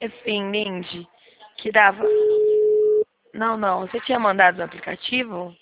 Assim, Lindy, que dava. Não, não. Você tinha mandado no aplicativo?